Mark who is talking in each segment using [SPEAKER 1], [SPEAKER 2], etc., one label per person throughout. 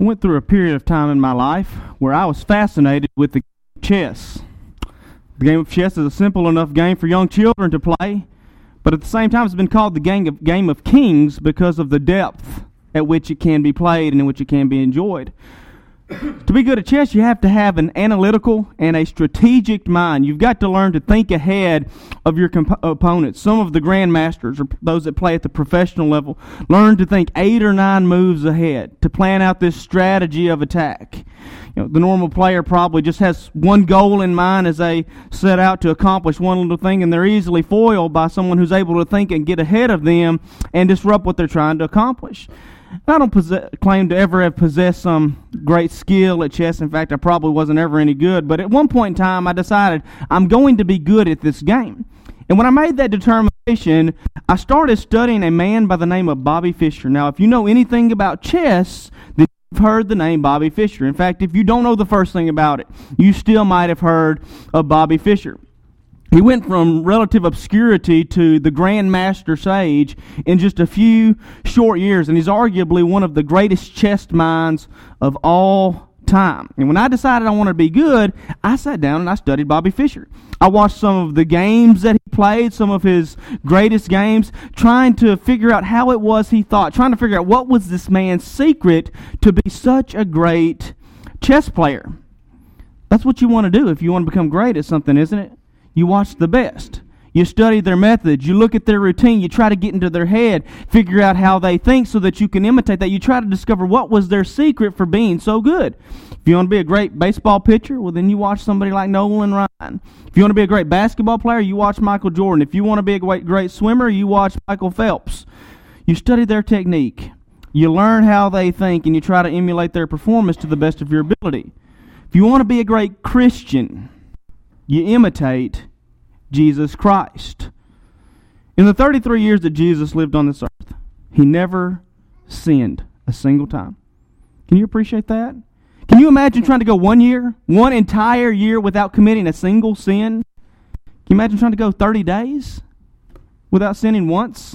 [SPEAKER 1] I went through a period of time in my life where I was fascinated with the game of chess. The game of chess is a simple enough game for young children to play, but at the same time it's been called the game of kings because of the depth at which it can be played and in which it can be enjoyed. To be good at chess, you have to have an analytical and a strategic mind. You've got to learn to think ahead of your opponents. Some of the grandmasters, or those that play at the professional level, learn to think 8 or 9 moves ahead, to plan out this strategy of attack. The normal player probably just has one goal in mind as they set out to accomplish one little thing, and they're easily foiled by someone who's able to think and get ahead of them and disrupt what they're trying to accomplish. I don't claim to ever have possessed some great skill at chess. In fact, I probably wasn't ever any good. But at one point in time, I decided I'm going to be good at this game. And when I made that determination, I started studying a man by the name of Bobby Fischer. Now, if you know anything about chess, then you've heard the name Bobby Fischer. In fact, if you don't know the first thing about it, you still might have heard of Bobby Fischer. He went from relative obscurity to the Grandmaster Sage in just a few short years, and he's arguably one of the greatest chess minds of all time. And when I decided I wanted to be good, I sat down and I studied Bobby Fischer. I watched some of the games that he played, some of his greatest games, trying to figure out how it was he thought, trying to figure out what was this man's secret to be such a great chess player. That's what you want to do if you want to become great at something, isn't it? You watch the best. You study their methods. You look at their routine. You try to get into their head, figure out how they think so that you can imitate that. You try to discover what was their secret for being so good. If you want to be a great baseball pitcher, well, then you watch somebody like Nolan Ryan. If you want to be a great basketball player, you watch Michael Jordan. If you want to be a great swimmer, you watch Michael Phelps. You study their technique. You learn how they think, and you try to emulate their performance to the best of your ability. If you want to be a great Christian, you imitate Jesus Christ. In the 33 years that Jesus lived on this earth, he never sinned a single time. Can you appreciate that? Can you imagine trying to go one entire year without committing a single sin? Can you imagine trying to go 30 days without sinning once?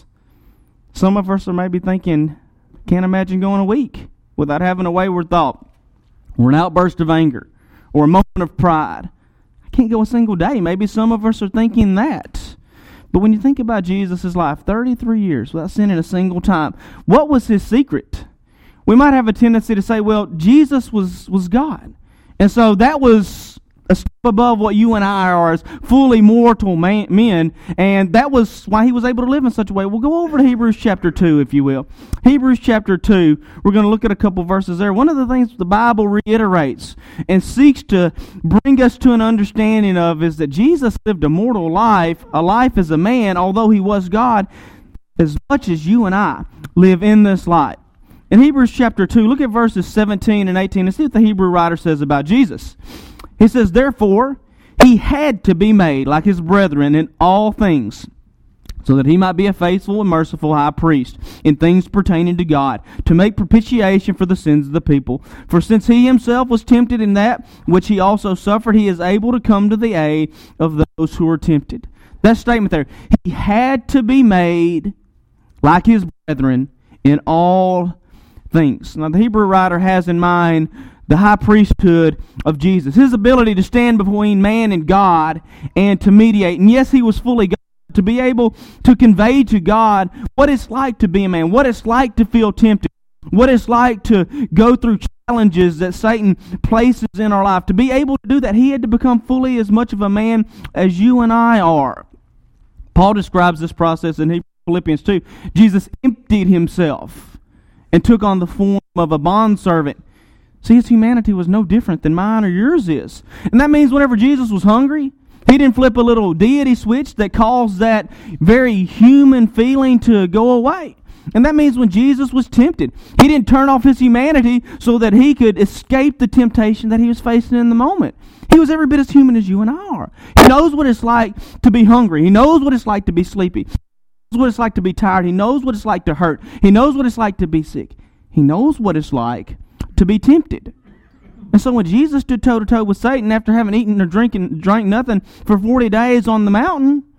[SPEAKER 1] Some of us are maybe thinking, can't imagine going a week without having a wayward thought, or an outburst of anger, or a moment of pride. Can't go a single day. Maybe some of us are thinking that. But when you think about Jesus' life, 33 years without sinning a single time, what was his secret? We might have a tendency to say, well, Jesus was God. And so that was a step above what you and I are as fully mortal men, and that was why he was able to live in such a way. We'll go over to Hebrews chapter 2, if you will. Hebrews chapter 2, we're going to look at a couple verses there. One of the things the Bible reiterates and seeks to bring us to an understanding of is that Jesus lived a mortal life, a life as a man, although he was God, as much as you and I live in this life. In Hebrews chapter 2, look at verses 17 and 18 and see what the Hebrew writer says about Jesus. He says, therefore, he had to be made like his brethren in all things, so that he might be a faithful and merciful high priest in things pertaining to God, to make propitiation for the sins of the people. For since he himself was tempted in that which he also suffered, he is able to come to the aid of those who are tempted. That statement there, he had to be made like his brethren in all things. Now, the Hebrew writer has in mind the high priesthood of Jesus, his ability to stand between man and God and to mediate. And yes, he was fully God, to be able to convey to God what it's like to be a man, what it's like to feel tempted, what it's like to go through challenges that Satan places in our life. To be able to do that, he had to become fully as much of a man as you and I are. Paul describes this process in Philippians 2. Jesus emptied himself and took on the form of a bondservant. See, his humanity was no different than mine or yours is. And that means whenever Jesus was hungry, he didn't flip a little deity switch that caused that very human feeling to go away. And that means when Jesus was tempted, he didn't turn off his humanity so that he could escape the temptation that he was facing in the moment. He was every bit as human as you and I are. He knows what it's like to be hungry. He knows what it's like to be sleepy. He knows what it's like to be tired. He knows what it's like to hurt. He knows what it's like to be sick. He knows what it's like to be tempted. And so when Jesus stood toe-to-toe with Satan after having eaten or drank nothing for 40 days on the mountain,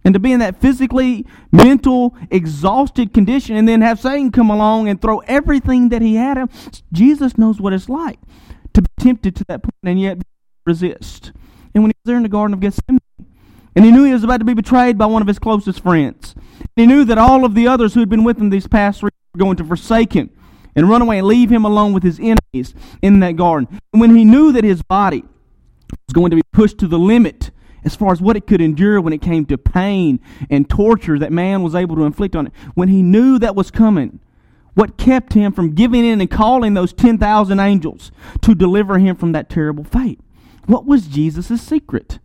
[SPEAKER 1] And to be in that physically, mental, exhausted condition and then have Satan come along and throw everything that he had him. Jesus knows what it's like to be tempted to that point and yet resist. And when he was there in the Garden of Gethsemane, and he knew he was about to be betrayed by one of his closest friends. He knew that all of the others who had been with him these past 3 were going to forsake him and run away and leave him alone with his enemies in that garden. And when he knew that his body was going to be pushed to the limit as far as what it could endure when it came to pain and torture that man was able to inflict on it, when he knew that was coming, what kept him from giving in and calling those 10,000 angels to deliver him from that terrible fate? What was Jesus' secret?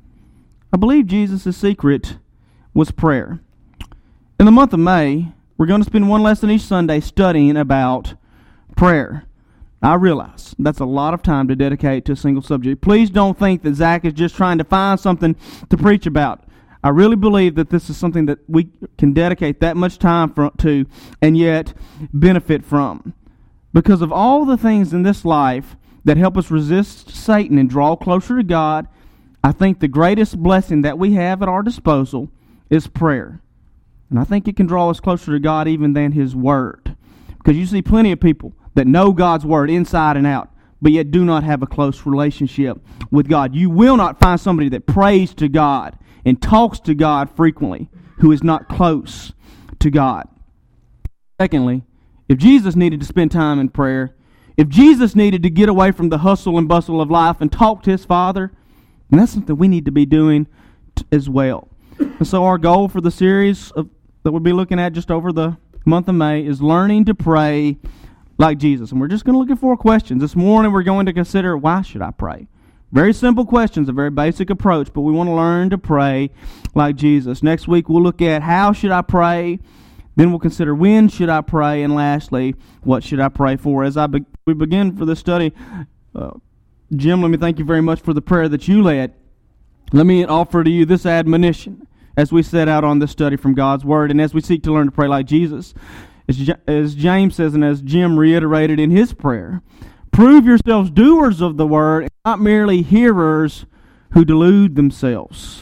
[SPEAKER 1] I believe Jesus' secret was prayer. In the month of May, we're going to spend one lesson each Sunday studying about prayer. I realize that's a lot of time to dedicate to a single subject. Please don't think that Zach is just trying to find something to preach about. I really believe that this is something that we can dedicate that much time to and yet benefit from. Because of all the things in this life that help us resist Satan and draw closer to God, I think the greatest blessing that we have at our disposal is prayer. And I think it can draw us closer to God even than His Word. Because you see plenty of people that know God's Word inside and out, but yet do not have a close relationship with God. You will not find somebody that prays to God and talks to God frequently who is not close to God. Secondly, if Jesus needed to spend time in prayer, if Jesus needed to get away from the hustle and bustle of life and talk to His Father, and that's something we need to be doing as well. And so our goal for the series that we'll be looking at just over the month of May is learning to pray like Jesus. And we're just going to look at 4 questions. This morning we're going to consider, why should I pray? Very simple questions, a very basic approach, but we want to learn to pray like Jesus. Next week we'll look at how should I pray? Then we'll consider when should I pray? And lastly, what should I pray for? As we begin for this study, Jim, let me thank you very much for the prayer that you led. Let me offer to you this admonition as we set out on this study from God's Word and as we seek to learn to pray like Jesus. As James says and as Jim reiterated in his prayer, prove yourselves doers of the Word and not merely hearers who delude themselves.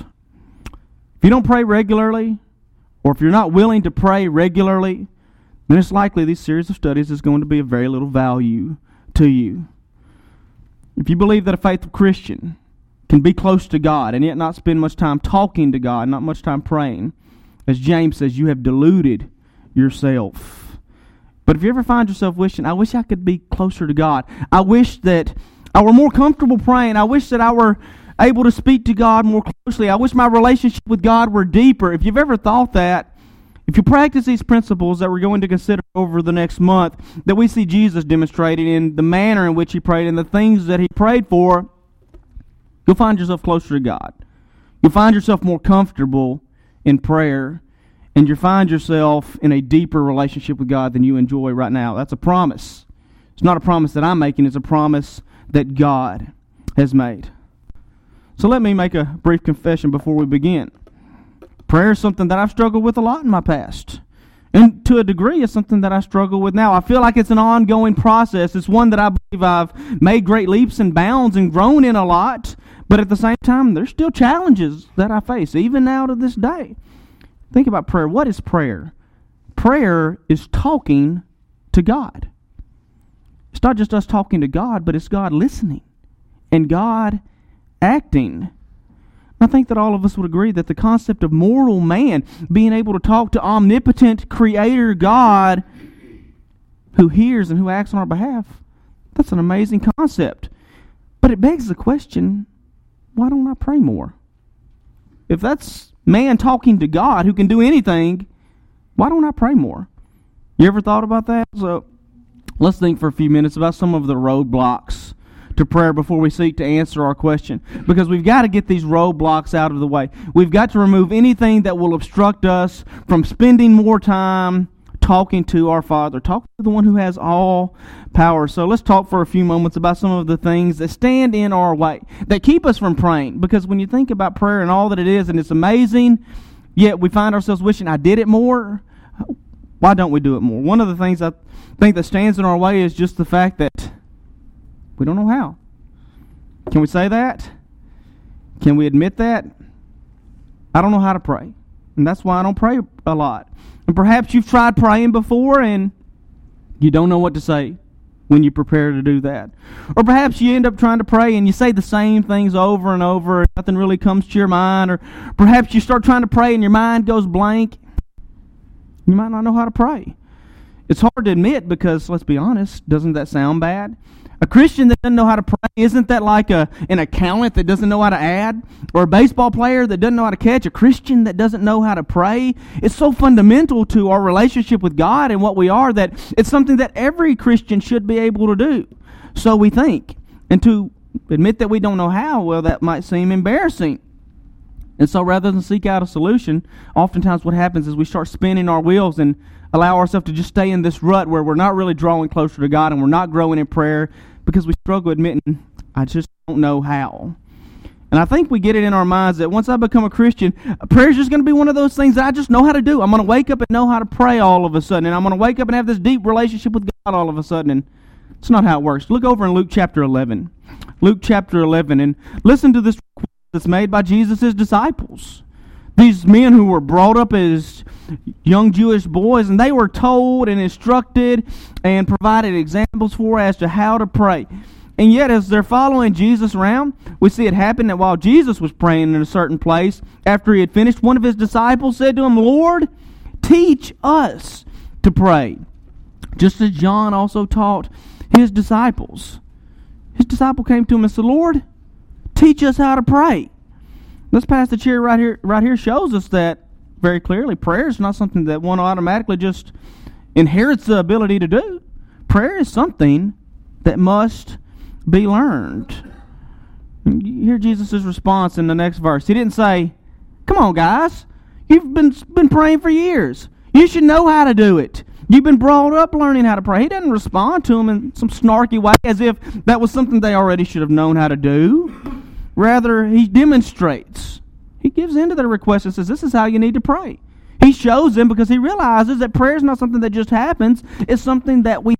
[SPEAKER 1] If you don't pray regularly, or if you're not willing to pray regularly, then it's likely this series of studies is going to be of very little value to you. If you believe that a faithful Christian can be close to God and yet not spend much time talking to God, not much time praying, as James says, you have deluded yourself. But if you ever find yourself wishing, I wish I could be closer to God. I wish that I were more comfortable praying. I wish that I were able to speak to God more closely. I wish my relationship with God were deeper. If you've ever thought that, if you practice these principles that we're going to consider over the next month, that we see Jesus demonstrated in the manner in which He prayed and the things that He prayed for, you'll find yourself closer to God. You'll find yourself more comfortable in prayer, and you'll find yourself in a deeper relationship with God than you enjoy right now. That's a promise. It's not a promise that I'm making. It's a promise that God has made. So let me make a brief confession before we begin. Prayer is something that I've struggled with a lot in my past. And to a degree, it's something that I struggle with now. I feel like it's an ongoing process. It's one that I believe I've made great leaps and bounds and grown in a lot. But at the same time, there's still challenges that I face, even now to this day. Think about prayer. What is prayer? Prayer is talking to God. It's not just us talking to God, but it's God listening and God acting. I think that all of us would agree that the concept of mortal man being able to talk to omnipotent creator God who hears and who acts on our behalf, that's an amazing concept. But it begs the question, why don't I pray more? If that's man talking to God who can do anything, why don't I pray more? You ever thought about that? So let's think for a few minutes about some of the roadblocks to prayer before we seek to answer our question. Because we've got to get these roadblocks out of the way. We've got to remove anything that will obstruct us from spending more time talking to our Father, talking to the one who has all power. So let's talk for a few moments about some of the things that stand in our way, that keep us from praying. Because when you think about prayer and all that it is, and it's amazing, yet we find ourselves wishing I did it more. Why don't we do it more? One of the things I think that stands in our way is just the fact that we don't know how. Can we say that? Can we admit that? I don't know how to pray. and that's why I don't pray a lot. And perhaps you've tried praying before and you don't know what to say when you prepare to do that. Or perhaps you end up trying to pray and you say the same things over and over and nothing really comes to your mind. Or perhaps you start trying to pray and your mind goes blank. You might not know how to pray. It's hard to admit because, let's be honest, doesn't that sound bad? A Christian that doesn't know how to pray, isn't that like an accountant that doesn't know how to add? Or a baseball player that doesn't know how to catch? A Christian that doesn't know how to pray? It's so fundamental to our relationship with God and what we are that it's something that every Christian should be able to do. So we think. And to admit that we don't know how, well, that might seem embarrassing. And so rather than seek out a solution, oftentimes what happens is we start spinning our wheels and allow ourselves to just stay in this rut where we're not really drawing closer to God and we're not growing in prayer because we struggle admitting, I just don't know how. And I think we get it in our minds that once I become a Christian, prayer is just going to be one of those things that I just know how to do. I'm going to wake up and know how to pray all of a sudden, and I'm going to wake up and have this deep relationship with God all of a sudden, and it's not how it works. Look over in Luke chapter 11. Luke chapter 11, and listen to this request that's made by Jesus' disciples. These men who were brought up as young Jewish boys, and they were told and instructed and provided examples for as to how to pray. And yet, as they're following Jesus around, we see it happen that while Jesus was praying in a certain place, after he had finished, one of his disciples said to him, Lord, teach us to pray, just as John also taught his disciples. His disciple came to him and said, Lord, teach us how to pray. This passage here right here shows us that very clearly prayer is not something that one automatically just inherits the ability to do. Prayer is something that must be learned. You hear Jesus' response in the next verse. He didn't say, come on guys, you've been praying for years. You should know how to do it. You've been brought up learning how to pray. He doesn't respond to them in some snarky way as if that was something they already should have known how to do. Rather, he demonstrates. He gives in to their request and says, this is how you need to pray. He shows them because he realizes that prayer is not something that just happens. It's something that we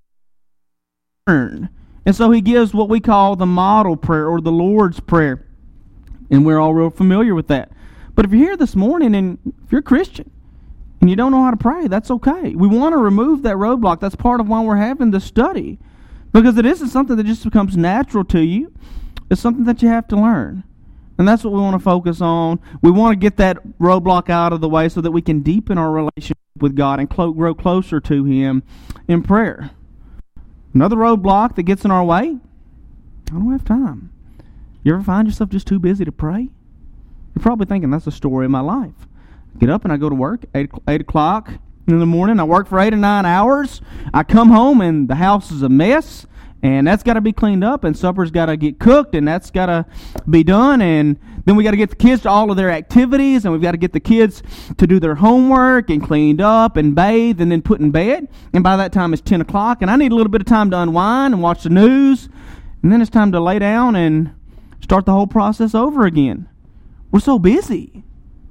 [SPEAKER 1] learn. And so he gives what we call the model prayer or the Lord's Prayer. And we're all real familiar with that. But if you're here this morning and if you're a Christian and you don't know how to pray, that's okay. We want to remove that roadblock. That's part of why we're having this study. Because it isn't something that just becomes natural to you. It's something that you have to learn. And that's what we want to focus on. We want to get that roadblock out of the way so that we can deepen our relationship with God and grow closer to Him in prayer. Another roadblock that gets in our way, I don't have time. You ever find yourself just too busy to pray? You're probably thinking, that's the story of my life. I get up and I go to work, 8 o'clock in the morning. I work for 8 or 9 hours. I come home and the house is a mess. And that's got to be cleaned up, and supper's got to get cooked, and that's got to be done. And then we got to get the kids to all of their activities, and we've got to get the kids to do their homework and cleaned up and bathed and then put in bed. And by that time, it's 10 o'clock, and I need a little bit of time to unwind and watch the news. And then it's time to lay down and start the whole process over again. We're so busy.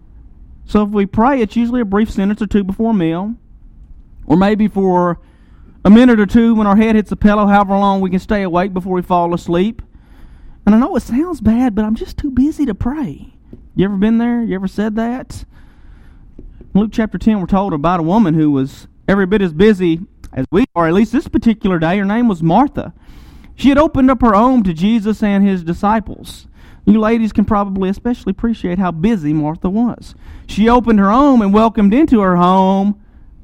[SPEAKER 1] So if we pray, it's usually a brief sentence or two before a meal, or maybe for a minute or two when our head hits the pillow, however long we can stay awake before we fall asleep. And I know it sounds bad, but I'm just too busy to pray. You ever been there? You ever said that? In Luke chapter 10, we're told about a woman who was every bit as busy as we are, at least this particular day. Her name was Martha. She had opened up her home to Jesus and His disciples. You ladies can probably especially appreciate how busy Martha was. She opened her home and welcomed into her home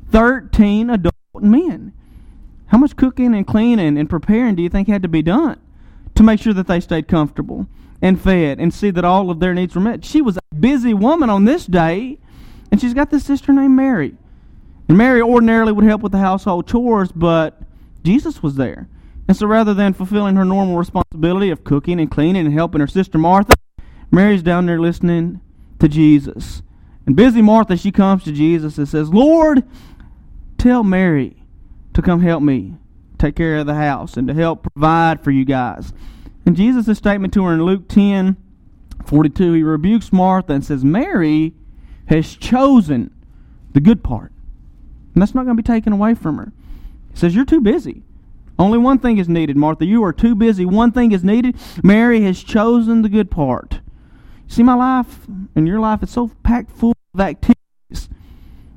[SPEAKER 1] 13 adult men. How much cooking and cleaning and preparing do you think had to be done to make sure that they stayed comfortable and fed and see that all of their needs were met? She was a busy woman on this day, and she's got this sister named Mary. And Mary ordinarily would help with the household chores, but Jesus was there. And so rather than fulfilling her normal responsibility of cooking and cleaning and helping her sister Martha, Mary's down there listening to Jesus. And busy Martha, she comes to Jesus and says, Lord, tell Mary to come help me take care of the house and to help provide for you guys. And Jesus' statement to her in Luke 10:42, He rebukes Martha and says, Mary has chosen the good part. And that's not going to be taken away from her. He says, you're too busy. Only one thing is needed, Martha. You are too busy. One thing is needed. Mary has chosen the good part. See, my life and your life is so packed full of activities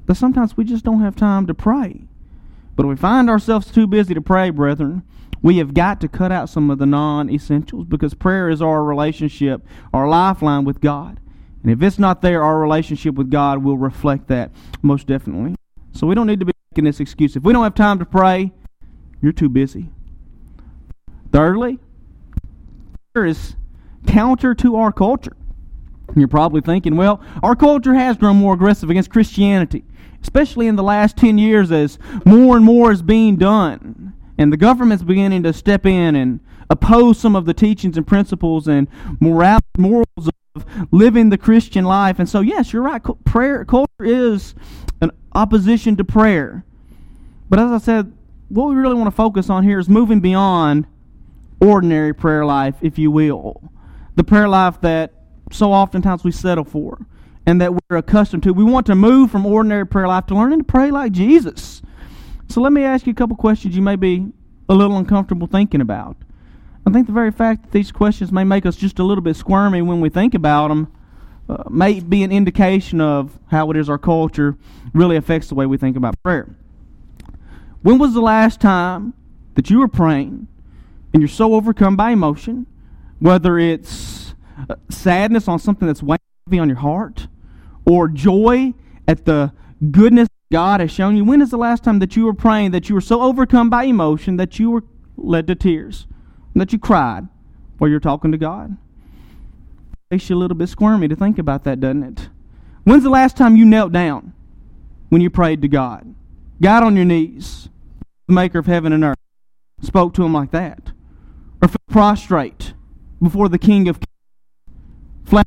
[SPEAKER 1] that sometimes we just don't have time to pray. But if we find ourselves too busy to pray, brethren, we have got to cut out some of the non-essentials, because prayer is our relationship, our lifeline with God. And if it's not there, our relationship with God will reflect that most definitely. So we don't need to be making this excuse. If we don't have time to pray, you're too busy. Thirdly, prayer is counter to our culture. You're probably thinking, well, our culture has grown more aggressive against Christianity, especially in the last 10 years as more and more is being done. And the government's beginning to step in and oppose some of the teachings and principles and morals of living the Christian life. And so, yes, you're right. Culture is an opposition to prayer. But as I said, what we really want to focus on here is moving beyond ordinary prayer life, if you will. The prayer life that so oftentimes we settle for and that we're accustomed to. We want to move from ordinary prayer life to learning to pray like Jesus. So let me ask you a couple questions you may be a little uncomfortable thinking about. I think the very fact that these questions may make us just a little bit squirmy when we think about them may be an indication of how it is our culture really affects the way we think about prayer. When was the last time that you were praying and you're so overcome by emotion, whether it's sadness on something that's weighing heavy on your heart, or joy at the goodness God has shown you? When is the last time that you were praying that you were so overcome by emotion that you were led to tears, and that you cried while you're talking to God? It makes you a little bit squirmy to think about that, doesn't it? When's the last time you knelt down when you prayed to God? Got on your knees, the maker of heaven and earth, spoke to him like that? Or fell prostrate before the King of Kings?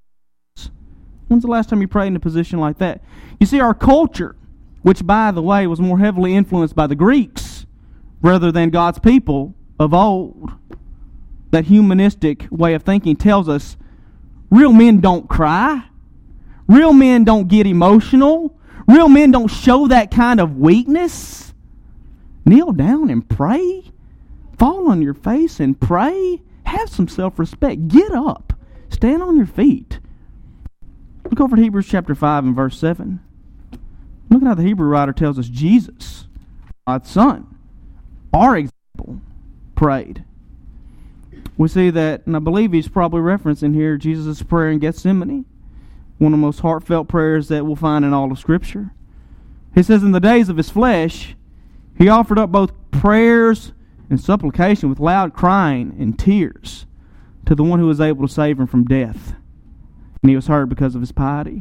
[SPEAKER 1] When's the last time you prayed in a position like that? You see, our culture, which, by the way, was more heavily influenced by the Greeks rather than God's people of old, that humanistic way of thinking tells us real men don't cry. Real men don't get emotional. Real men don't show that kind of weakness. Kneel down and pray. Fall on your face and pray. Have some self-respect. Get up. Stand on your feet. Look over at Hebrews chapter 5 and verse 7. Look at how the Hebrew writer tells us Jesus, God's Son, our example, prayed. We see that, and I believe he's probably referencing here Jesus' prayer in Gethsemane, one of the most heartfelt prayers that we'll find in all of Scripture. He says, in the days of his flesh, he offered up both prayers and supplication with loud crying and tears to the one who was able to save him from death. And he was heard because of his piety.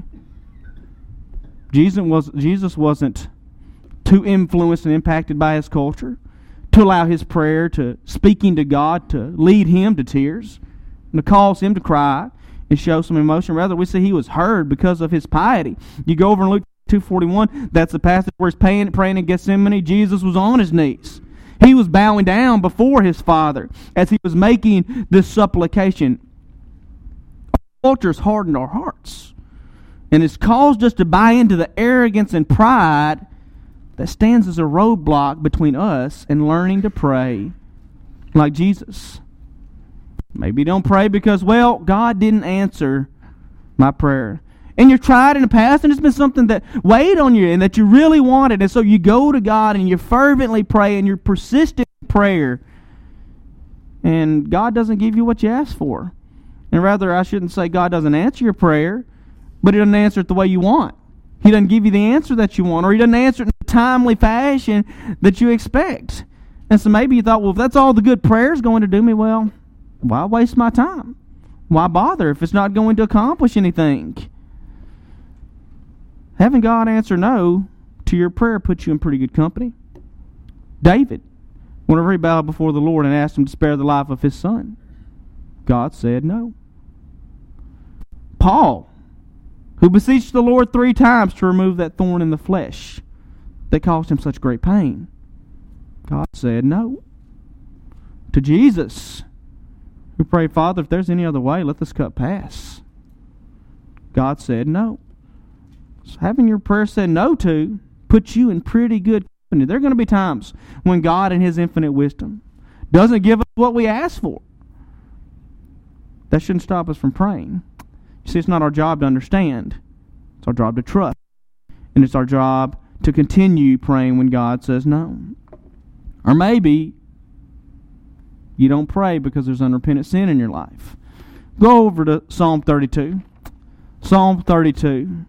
[SPEAKER 1] Jesus wasn't too influenced and impacted by his culture to allow his prayer to speaking to God to lead him to tears and to cause him to cry and show some emotion. Rather, we see he was heard because of his piety. You go over in Luke 2:41, that's the passage where he's praying in Gethsemane. Jesus was on his knees. He was bowing down before his Father as he was making this supplication. Our culture's hardened our hearts, and it's caused us to buy into the arrogance and pride that stands as a roadblock between us and learning to pray like Jesus. Maybe you don't pray because, well, God didn't answer my prayer. And you've tried in the past, and it's been something that weighed on you and that you really wanted. And so you go to God and you fervently pray and you're persistent in prayer. And God doesn't give you what you asked for. And rather, I shouldn't say God doesn't answer your prayer, but He doesn't answer it the way you want. He doesn't give you the answer that you want, or He doesn't answer it in a timely fashion that you expect. And so maybe you thought, well, if that's all the good prayer is going to do me, well, why waste my time? Why bother if it's not going to accomplish anything? Having God answer no to your prayer puts you in pretty good company. David, whenever he bowed before the Lord and asked Him to spare the life of his son, God said no. Paul, who beseeched the Lord 3 times to remove that thorn in the flesh that caused him such great pain, God said no. To Jesus, who prayed, Father, if there's any other way, let this cup pass, God said no. So having your prayer said no to puts you in pretty good company. There are going to be times when God in His infinite wisdom doesn't give us what we ask for. That shouldn't stop us from praying. You see, it's not our job to understand. It's our job to trust. and it's our job to continue praying when God says no. Or maybe you don't pray because there's unrepentant sin in your life. Go over to Psalm 32. Psalm 32.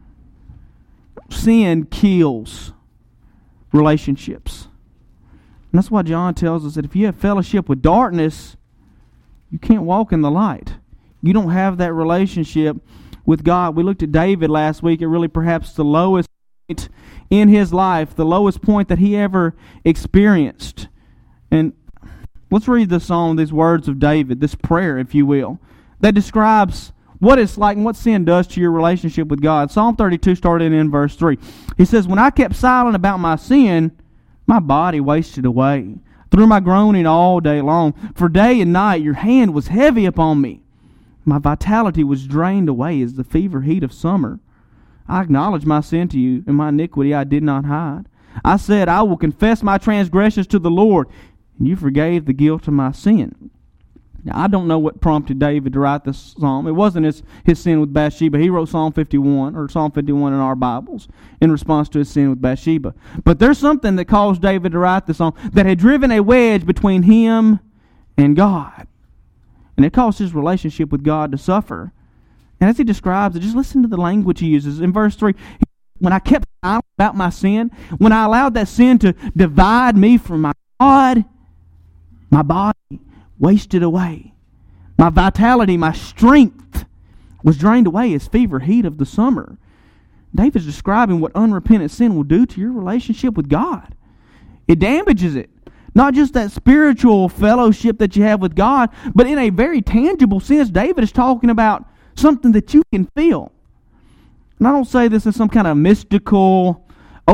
[SPEAKER 1] Sin kills relationships. And that's why John tells us that if you have fellowship with darkness, you can't walk in the light. You don't have that relationship with God. We looked at David last week at really perhaps the lowest point in his life, the lowest point that he ever experienced. And let's read the psalm, these words of David, this prayer, if you will, that describes what it's like and what sin does to your relationship with God. Psalm 32 started in verse 3. He says, "When I kept silent about my sin, my body wasted away through my groaning all day long. For day and night your hand was heavy upon me. My vitality was drained away as the fever heat of summer. I acknowledged my sin to you, and my iniquity I did not hide. I said, I will confess my transgressions to the Lord, and you forgave the guilt of my sin." Now, I don't know what prompted David to write this psalm. It wasn't his sin with Bathsheba. He wrote Psalm 51 in our Bibles in response to his sin with Bathsheba. But there's something that caused David to write this song that had driven a wedge between him and God. And it caused his relationship with God to suffer. And as he describes it, just listen to the language he uses. In verse 3, when I kept silent about my sin, when I allowed that sin to divide me from my God, my body wasted away. My vitality, my strength was drained away as fever heat of the summer. David's describing what unrepentant sin will do to your relationship with God. It damages it. Not just that spiritual fellowship that you have with God, but in a very tangible sense, David is talking about something that you can feel. And I don't say this in some kind of mystical,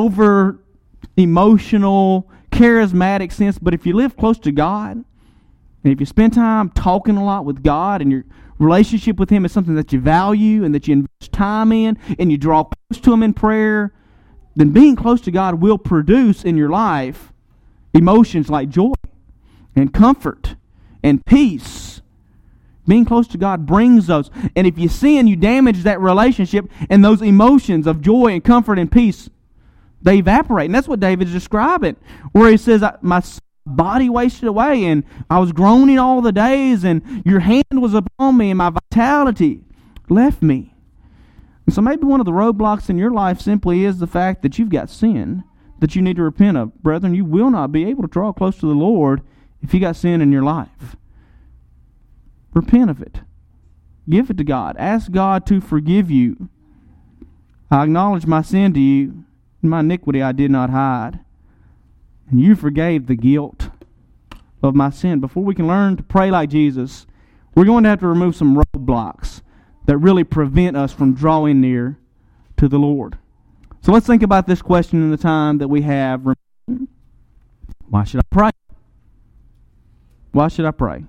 [SPEAKER 1] over-emotional, charismatic sense, but if you live close to God, and if you spend time talking a lot with God and your relationship with Him is something that you value and that you invest time in and you draw close to Him in prayer, then being close to God will produce in your life emotions like joy and comfort and peace. Being close to God brings those. And if you sin, you damage that relationship, and those emotions of joy and comfort and peace, they evaporate. And that's what David's describing, where he says, my body wasted away, and I was groaning all the days, and your hand was upon me, and my vitality left me. And so maybe one of the roadblocks in your life simply is the fact that you've got sin that you need to repent of. Brethren, you will not be able to draw close to the Lord if you got sin in your life. Repent of it. Give it to God. Ask God to forgive you. I acknowledge my sin to you, and my iniquity I did not hide. And you forgave the guilt of my sin. Before we can learn to pray like Jesus, we're going to have to remove some roadblocks that really prevent us from drawing near to the Lord. So let's think about this question in the time that we have. Why should I pray? Why should I pray?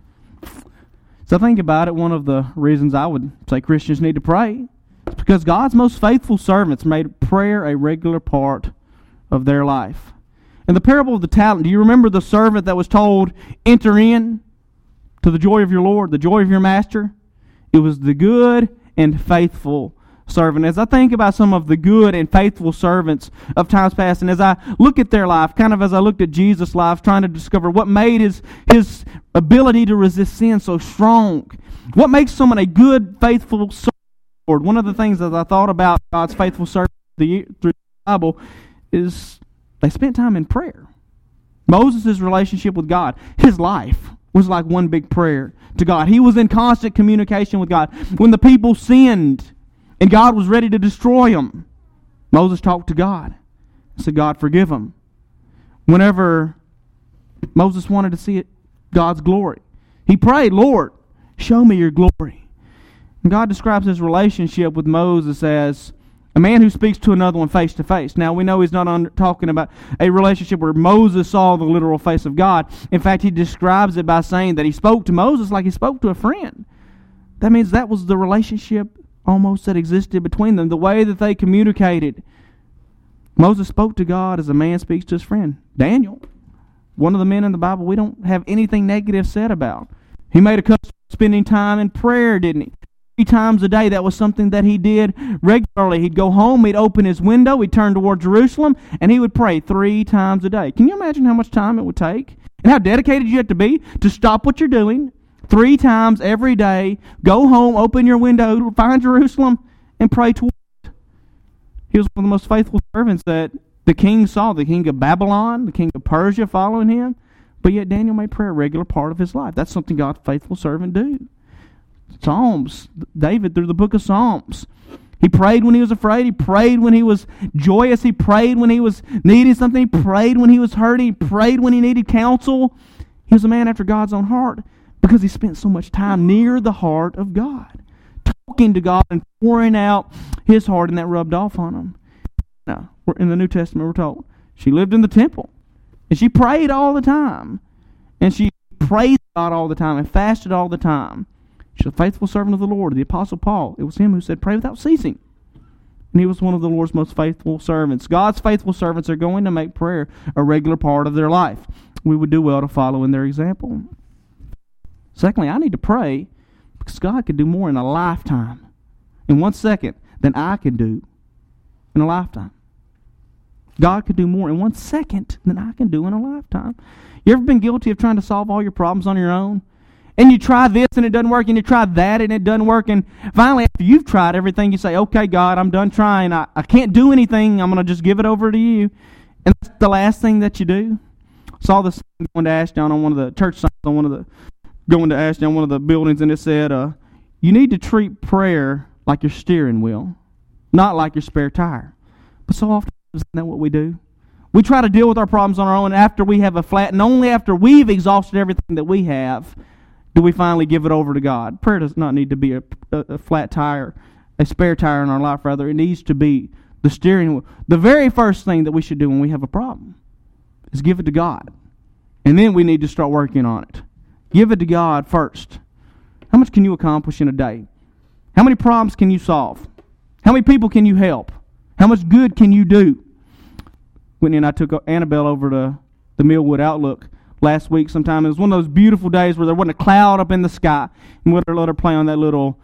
[SPEAKER 1] So think about it. One of the reasons I would say Christians need to pray is because God's most faithful servants made prayer a regular part of their life. In the parable of the talent, do you remember the servant that was told, enter in to the joy of your Lord, the joy of your master? It was the good and faithful servant. As I think about some of the good and faithful servants of times past, and as I look at their life, kind of as I looked at Jesus' life, trying to discover what made his ability to resist sin so strong, what makes someone a good, faithful servant. One of the things that I thought about God's faithful servants through the Bible is they spent time in prayer. Moses' relationship with God, his life was like one big prayer to God. He was in constant communication with God. When the people sinned and God was ready to destroy them, Moses talked to God and said, God, forgive them. Whenever Moses wanted to see God's glory, he prayed, Lord, show me your glory. And God describes his relationship with Moses as a man who speaks to another one face to face. Now, we know he's not talking about a relationship where Moses saw the literal face of God. In fact, he describes it by saying that he spoke to Moses like he spoke to a friend. That means that was the relationship almost that existed between them, the way that they communicated. Moses spoke to God as a man speaks to his friend. Daniel, one of the men in the Bible we don't have anything negative said about. He made a custom of spending time in prayer, didn't he? 3 times a day. That was something that he did regularly. He'd go home, he'd open his window, he'd turn toward Jerusalem, and he would pray 3 times a day. Can you imagine how much time it would take? And how dedicated you have to be to stop what you're doing 3 times every day, go home, open your window, find Jerusalem, and pray toward it. He was one of the most faithful servants that the king saw, the king of Babylon, the king of Persia following him. But yet Daniel made prayer a regular part of his life. That's something God's faithful servant do. Psalms, David through the book of Psalms. He prayed when he was afraid. He prayed when he was joyous. He prayed when he was needing something. He prayed when he was hurting. He prayed when he needed counsel. He was a man after God's own heart because he spent so much time near the heart of God, talking to God and pouring out his heart, and that rubbed off on him. Now, in the New Testament, we're told she lived in the temple, and she prayed all the time, and she praised God all the time, and fasted all the time. She's a faithful servant of the Lord. The Apostle Paul, it was him who said, pray without ceasing. And he was one of the Lord's most faithful servants. God's faithful servants are going to make prayer a regular part of their life. We would do well to follow in their example. Secondly, I need to pray because God can do more in a lifetime, in 1 second, than I can do in a lifetime. God could do more in 1 second than I can do in a lifetime. You ever been guilty of trying to solve all your problems on your own? And you try this and it doesn't work, and you try that and it doesn't work, and finally after you've tried everything, you say, okay, God, I'm done trying. I can't do anything. I'm going to just give it over to you. And that's the last thing that you do. I saw this going to Ashdown on one of the church signs on going to Ashdown, one of the buildings, and it said, you need to treat prayer like your steering wheel, not like your spare tire. But so often, isn't that what we do? We try to deal with our problems on our own after we have a flat, and only after we've exhausted everything that we have do we finally give it over to God. Prayer does not need to be a flat tire, a spare tire in our life. Rather, it needs to be the steering wheel. The very first thing that we should do when we have a problem is give it to God. And then we need to start working on it. Give it to God first. How much can you accomplish in a day? How many problems can you solve? How many people can you help? How much good can you do? Whitney and I took Annabelle over to the Millwood Outlook last week sometime. It was one of those beautiful days where there wasn't a cloud up in the sky. And we let her play on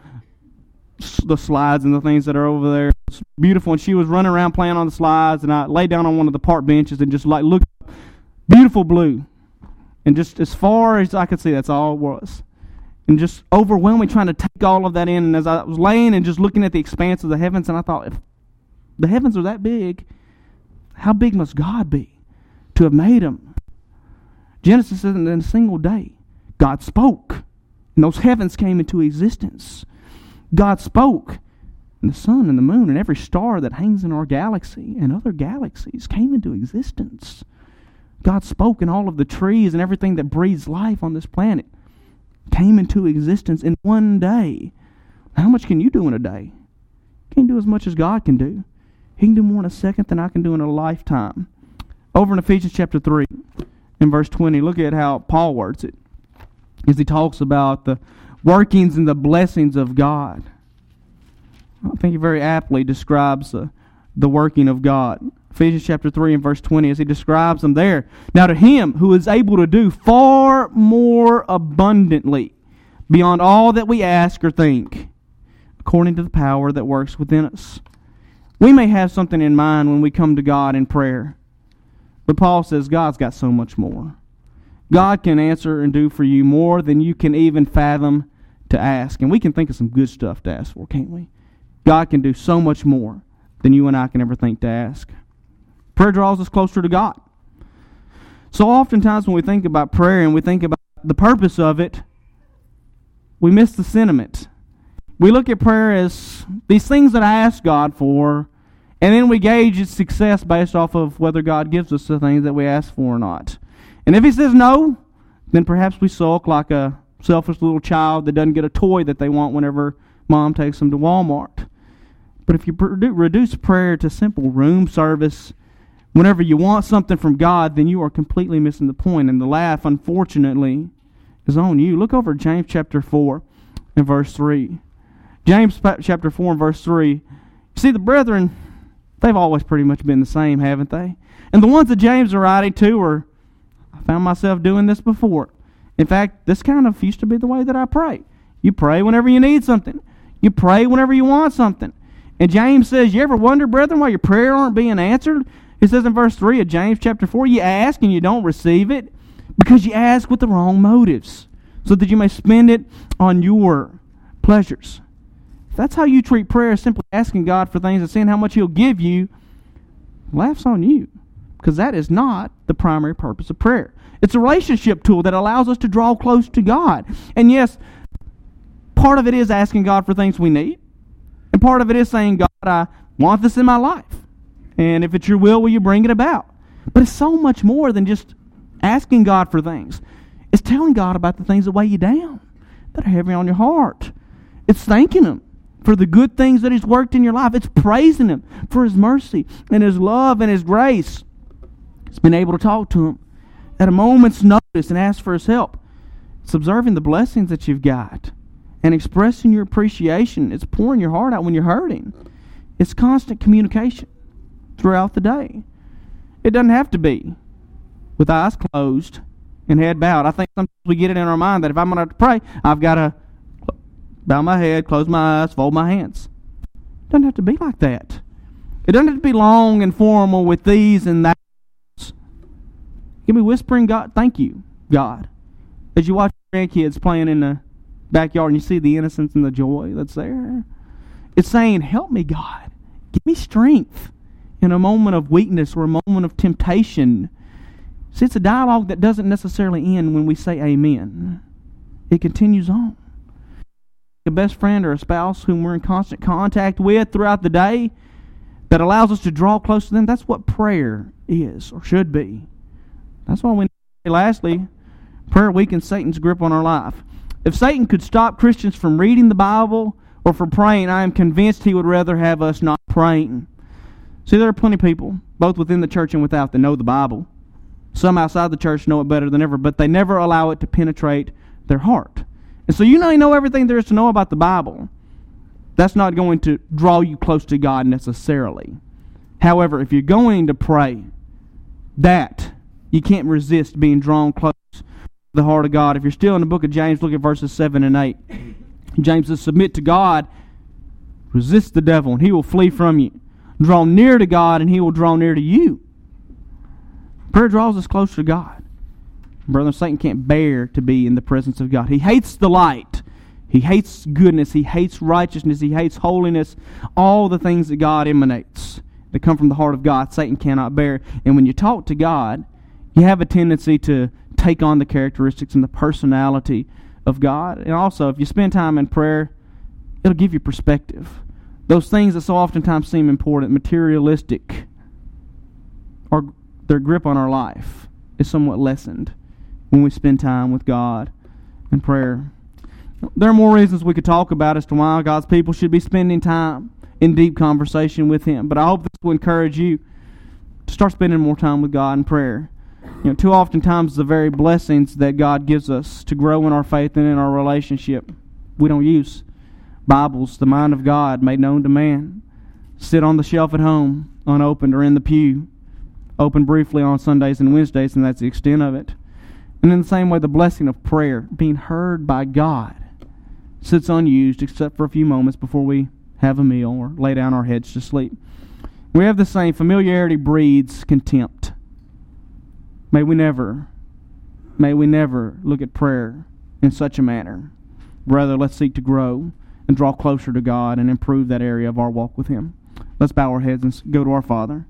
[SPEAKER 1] the slides and the things that are over there. It's beautiful. And she was running around playing on the slides, and I laid down on one of the park benches and just looked up. Beautiful blue. And just as far as I could see, that's all it was. And just overwhelming, trying to take all of that in. And as I was laying and just looking at the expanse of the heavens, and I thought, if the heavens are that big, how big must God be to have made them? Genesis isn't in a single day. God spoke, and those heavens came into existence. God spoke, and the sun and the moon and every star that hangs in our galaxy and other galaxies came into existence. God spoke, and all of the trees and everything that breathes life on this planet came into existence in one day. How much can you do in a day? You can't do as much as God can do. He can do more in a second than I can do in a lifetime. Over in Ephesians chapter 3, in verse 20, look at how Paul words it, as he talks about the workings and the blessings of God. I think he very aptly describes the working of God. Ephesians chapter 3 and verse 20, as he describes them there. Now to him who is able to do far more abundantly, beyond all that we ask or think, according to the power that works within us. We may have something in mind when we come to God in prayer, but Paul says God's got so much more. God can answer and do for you more than you can even fathom to ask. And we can think of some good stuff to ask for, can't we? God can do so much more than you and I can ever think to ask. Prayer draws us closer to God. So oftentimes when we think about prayer and we think about the purpose of it, we miss the sentiment. We look at prayer as these things that I ask God for, and then we gauge its success based off of whether God gives us the things that we ask for or not. And if He says no, then perhaps we sulk like a selfish little child that doesn't get a toy that they want whenever Mom takes them to Walmart. But if you reduce prayer to simple room service, whenever you want something from God, then you are completely missing the point. And the laugh, unfortunately, is on you. Look over at James chapter 4 and verse 3. James chapter 4 and verse 3. You see, the brethren, they've always pretty much been the same, haven't they? And the ones that James are writing to are, I found myself doing this before. In fact, this kind of used to be the way that I pray. You pray whenever you need something. You pray whenever you want something. And James says, you ever wonder, brethren, why your prayer aren't being answered? It says in verse 3 of James chapter 4, you ask and you don't receive it because you ask with the wrong motives, so that you may spend it on your pleasures. If that's how you treat prayer, simply asking God for things and seeing how much He'll give you, laughs on you, because that is not the primary purpose of prayer. It's a relationship tool that allows us to draw close to God. And yes, part of it is asking God for things we need. And part of it is saying, God, I want this in my life. And if it's your will you bring it about? But it's so much more than just asking God for things. It's telling God about the things that weigh you down, that are heavy on your heart. It's thanking Him for the good things that He's worked in your life. It's praising Him for His mercy and His love and His grace. It's been able to talk to Him at a moment's notice and ask for His help. It's observing the blessings that you've got and expressing your appreciation. It's pouring your heart out when you're hurting. It's constant communication throughout the day. It doesn't have to be with eyes closed and head bowed. I think sometimes we get it in our mind that if I'm going to pray, I've got to bow my head, close my eyes, fold my hands. It doesn't have to be like that. It doesn't have to be long and formal with these and that. Give me whispering, God, thank you, God. As you watch your grandkids playing in the backyard and you see the innocence and the joy that's there. It's saying, help me, God. Give me strength in a moment of weakness or a moment of temptation. See, it's a dialogue that doesn't necessarily end when we say amen. It continues on. A best friend or a spouse whom we're in constant contact with throughout the day that allows us to draw close to them, that's what prayer is or should be. That's why we say, lastly, prayer weakens Satan's grip on our life. If Satan could stop Christians from reading the Bible or from praying, I am convinced he would rather have us not praying. See, there are plenty of people, both within the church and without, that know the Bible. Some outside the church know it better than ever, but they never allow it to penetrate their heart. And so you know everything there is to know about the Bible. That's not going to draw you close to God necessarily. However, if you're going to pray, that you can't resist being drawn close to the heart of God. If you're still in the book of James, look at verses 7 and 8. James says, submit to God, resist the devil, and he will flee from you. Draw near to God, and he will draw near to you. Prayer draws us closer to God. Brother, Satan can't bear to be in the presence of God. He hates the light. He hates goodness. He hates righteousness. He hates holiness. All the things that God emanates that come from the heart of God, Satan cannot bear. And when you talk to God, you have a tendency to take on the characteristics and the personality of God. And also, if you spend time in prayer, it'll give you perspective. Those things that so oftentimes seem important, materialistic, or their grip on our life is somewhat lessened when we spend time with God in prayer. There are more reasons we could talk about as to why God's people should be spending time in deep conversation with Him. But I hope this will encourage you to start spending more time with God in prayer. Too often times the very blessings that God gives us to grow in our faith and in our relationship, we don't use. Bibles, the mind of God made known to man, sit on the shelf at home, unopened or in the pew, open briefly on Sundays and Wednesdays, and that's the extent of it. And in the same way, the blessing of prayer, being heard by God, sits unused except for a few moments before we have a meal or lay down our heads to sleep. We have the same. Familiarity breeds contempt. May we never look at prayer in such a manner. Rather, let's seek to grow and draw closer to God and improve that area of our walk with Him. Let's bow our heads and go to our Father.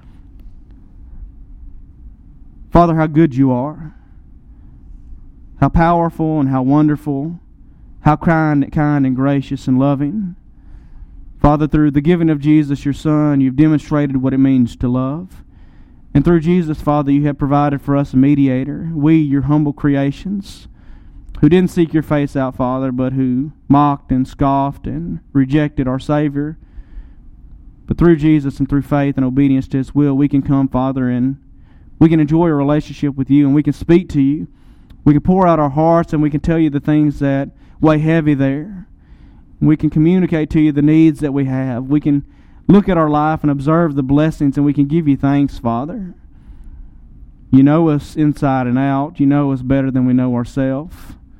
[SPEAKER 1] Father, how good You are. How powerful and how wonderful. How kind and gracious and loving. Father, through the giving of Jesus, Your Son, You've demonstrated what it means to love. And through Jesus, Father, You have provided for us a mediator, we, Your humble creations, who didn't seek Your face out, Father, but who mocked and scoffed and rejected our Savior. But through Jesus and through faith and obedience to His will, we can come, Father, and we can enjoy a relationship with You, and we can speak to You. We can pour out our hearts, and we can tell You the things that weigh heavy there. We can communicate to You the needs that we have. We can look at our life and observe the blessings, and we can give You thanks, Father. You know us inside and out. You know us better than we know ourselves.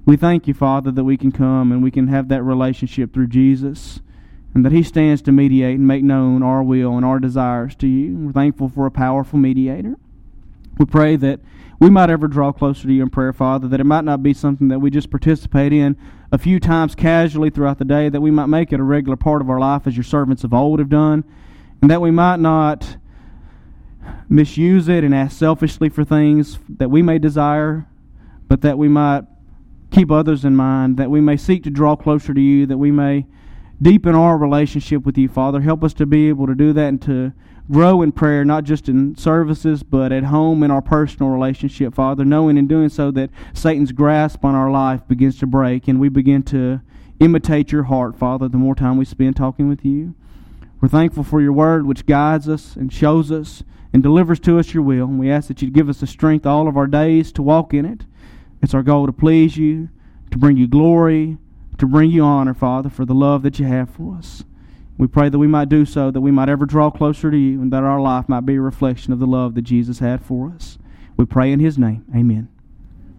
[SPEAKER 1] We thank you, Father, that we can come and we can have that relationship through Jesus, and that He stands to mediate and make known our will and our desires to you. We're thankful for a powerful mediator. We pray that we might ever draw closer to you in prayer, Father, that it might not be something that we just participate in a few times casually throughout the day, that we might make it a regular part of our life as your servants of old have done, and that we might not misuse it and ask selfishly for things that we may desire, but that we might keep others in mind, that we may seek to draw closer to you, that we may deepen our relationship with you, Father. Help us to be able to do that and to grow in prayer, not just in services, but at home in our personal relationship, Father, knowing in doing so that Satan's grasp on our life begins to break and we begin to imitate your heart, Father, the more time we spend talking with you. We're thankful for your word, which guides us and shows us and delivers to us your will. And we ask that you give us the strength all of our days to walk in it. It's our goal to please you, to bring you glory, to bring you honor, Father, for the love that you have for us. We pray that we might do so, that we might ever draw closer to you, and that our life might be a reflection of the love that Jesus had for us. We pray in His name. Amen.